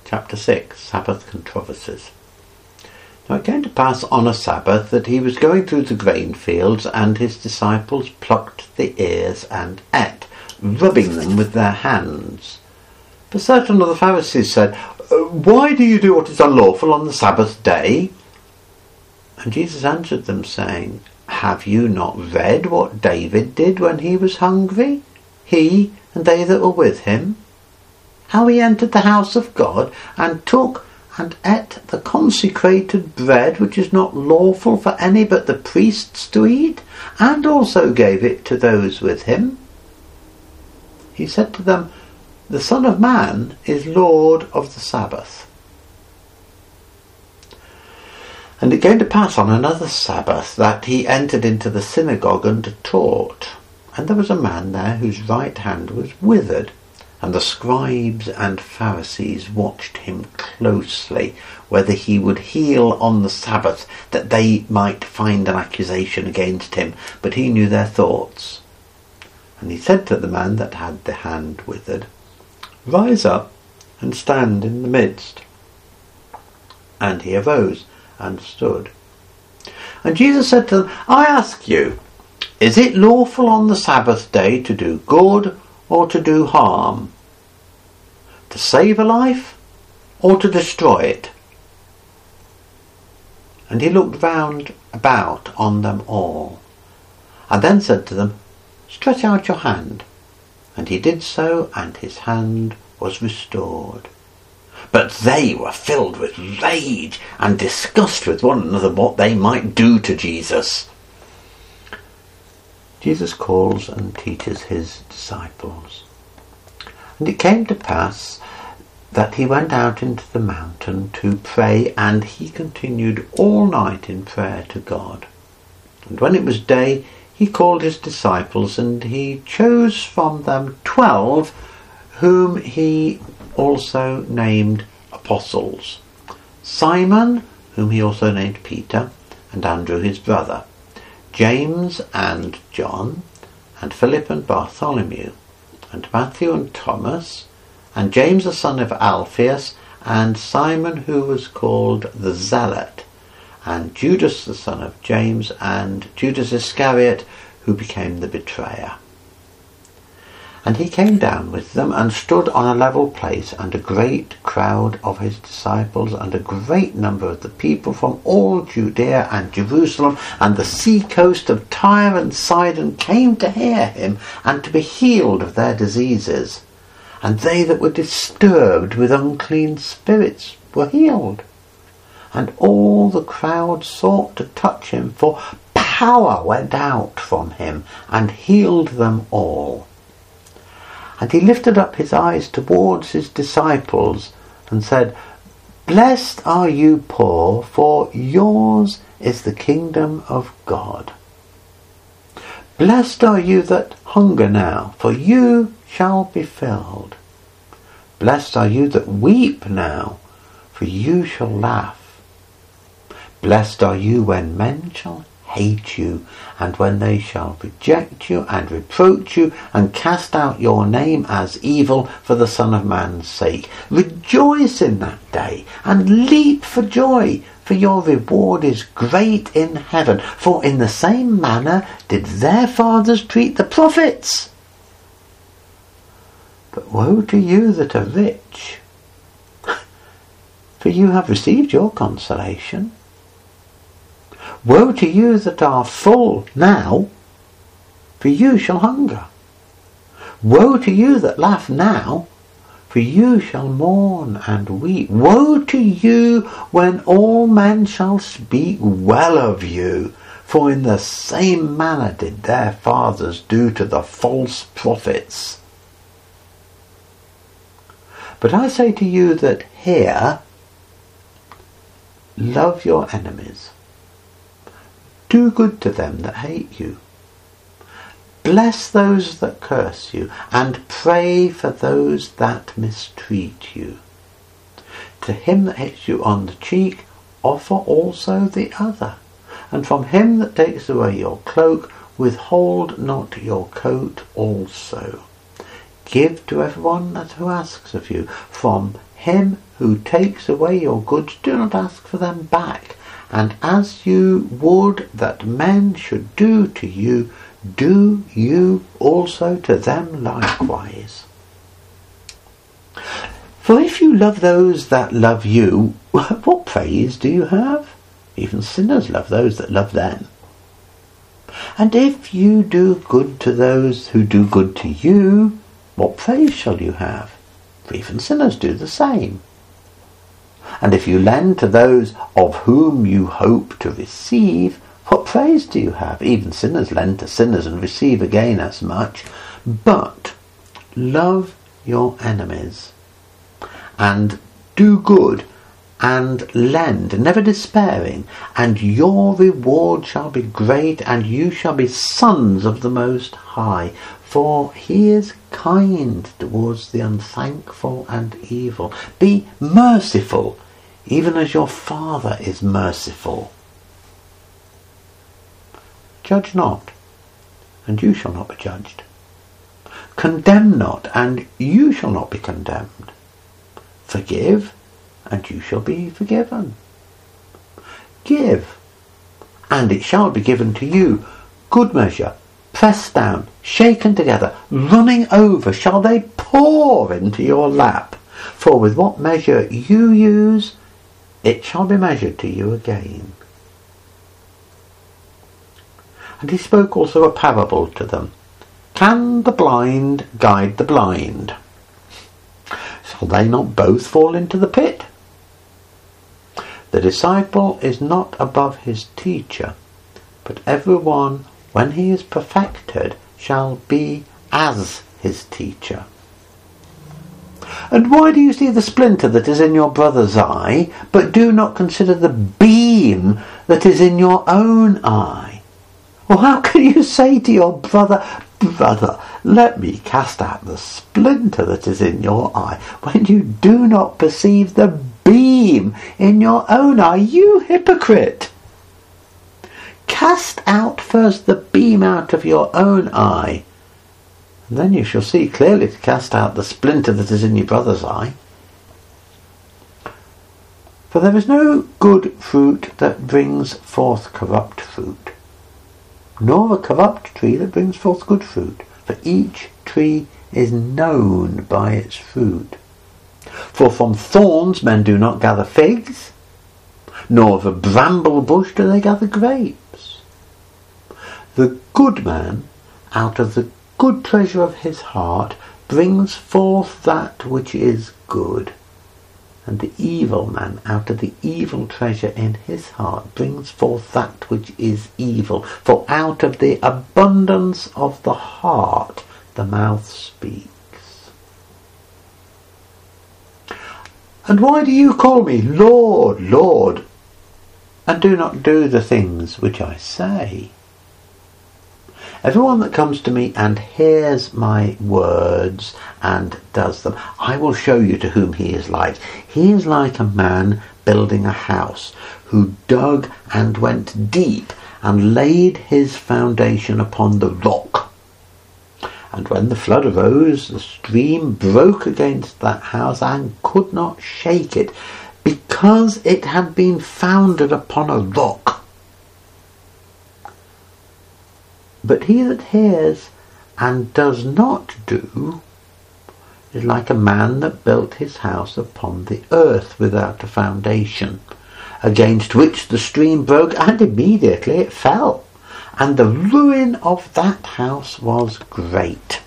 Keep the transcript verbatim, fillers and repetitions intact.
chapter six, Sabbath controversies. Now it came to pass on a Sabbath that he was going through the grain fields, and his disciples plucked the ears and ate, rubbing them with their hands. But certain of the Pharisees said, "Why do you do what is unlawful on the Sabbath day?" And Jesus answered them, saying, "Have you not read what David did when he was hungry, he and they that were with him? How he entered the house of God, and took and ate the consecrated bread, which is not lawful for any but the priests to eat, and also gave it to those with him? He said to them, The Son of Man is Lord of the Sabbath." And it came to pass on another Sabbath that he entered into the synagogue and taught. And there was a man there whose right hand was withered. And the scribes and Pharisees watched him closely, whether he would heal on the Sabbath, that they might find an accusation against him. But he knew their thoughts. And he said to the man that had the hand withered, "Rise up and stand in the midst." And he arose and stood. And Jesus said to them, "I ask you, is it lawful on the Sabbath day to do good or to do harm? To save a life or to destroy it?" And he looked round about on them all, and then said to them, "Stretch out your hand." And he did so, and his hand was restored. But they were filled with rage and discussed with one another what they might do to Jesus. Jesus calls and teaches his disciples. And it came to pass that he went out into the mountain to pray, and he continued all night in prayer to God. And when it was day, he called his disciples, and he chose from them twelve, whom he also named apostles: Simon, whom he also named Peter, and Andrew his brother, James and John, and Philip and Bartholomew, and Matthew and Thomas, and James the son of Alphaeus, and Simon who was called the Zealot, and Judas the son of James, and Judas Iscariot, who became the betrayer. And he came down with them, and stood on a level place, and a great crowd of his disciples, and a great number of the people from all Judea and Jerusalem, and the sea coast of Tyre and Sidon, came to hear him, and to be healed of their diseases. And they that were disturbed with unclean spirits were healed. And all the crowd sought to touch him, for power went out from him, and healed them all. And he lifted up his eyes towards his disciples, and said, "Blessed are you poor, for yours is the kingdom of God. Blessed are you that hunger now, for you shall be filled. Blessed are you that weep now, for you shall laugh. Blessed are you when men shall hate you, and when they shall reject you and reproach you, and cast out your name as evil for the Son of Man's sake. Rejoice in that day, and leap for joy, for your reward is great in heaven. For in the same manner did their fathers treat the prophets. But woe to you that are rich, for you have received your consolation. Woe to you that are full now, for you shall hunger. Woe to you that laugh now, for you shall mourn and weep. Woe to you when all men shall speak well of you, for in the same manner did their fathers do to the false prophets. But I say to you that here, love your enemies. Do good to them that hate you. Bless those that curse you, and pray for those that mistreat you. To him that hits you on the cheek, offer also the other. And from him that takes away your cloak, withhold not your coat also. Give to everyone that who asks of you. From him who takes away your goods, do not ask for them back. And as you would that men should do to you, do you also to them likewise. For if you love those that love you, what praise do you have? Even sinners love those that love them. And if you do good to those who do good to you, what praise shall you have? For even sinners do the same. And if you lend to those of whom you hope to receive, what praise do you have? Even sinners lend to sinners and receive again as much. But love your enemies, and do good, and lend, never despairing, and your reward shall be great, and you shall be sons of the Most High. For he is kind towards the unthankful and evil. Be merciful, even as your Father is merciful. Judge not, and you shall not be judged. Condemn not, and you shall not be condemned. Forgive, and you shall be forgiven. Give, and it shall be given to you. Good measure, pressed down, shaken together, running over, shall they pour into your lap. For with what measure you use, it shall be measured to you again. And he spoke also a parable to them. Can the blind guide the blind? Shall they not both fall into the pit? The disciple is not above his teacher, but every one, when he is perfected, shall be as his teacher. And why do you see the splinter that is in your brother's eye, but do not consider the beam that is in your own eye? Or how can you say to your brother, Brother, let me cast out the splinter that is in your eye, when you do not perceive the beam in your own eye? You hypocrite! Cast out first the beam out of your own eye, and then you shall see clearly to cast out the splinter that is in your brother's eye. For there is no good fruit that brings forth corrupt fruit, nor a corrupt tree that brings forth good fruit. For each tree is known by its fruit. For from thorns men do not gather figs, nor of a bramble bush do they gather grapes. The good man, out of the good treasure of his heart, brings forth that which is good, and the evil man, out of the evil treasure in his heart, brings forth that which is evil. For out of the abundance of the heart the mouth speaks. And why do you call me Lord, Lord, and do not do the things which I say? Everyone that comes to me and hears my words and does them, I will show you to whom he is like. He is like a man building a house, who dug and went deep and laid his foundation upon the rock. And when the flood arose, the stream broke against that house and could not shake it, because it had been founded upon a rock. But he that hears and does not do is like a man that built his house upon the earth without a foundation, against which the stream broke, and immediately it fell. And the ruin of that house was great.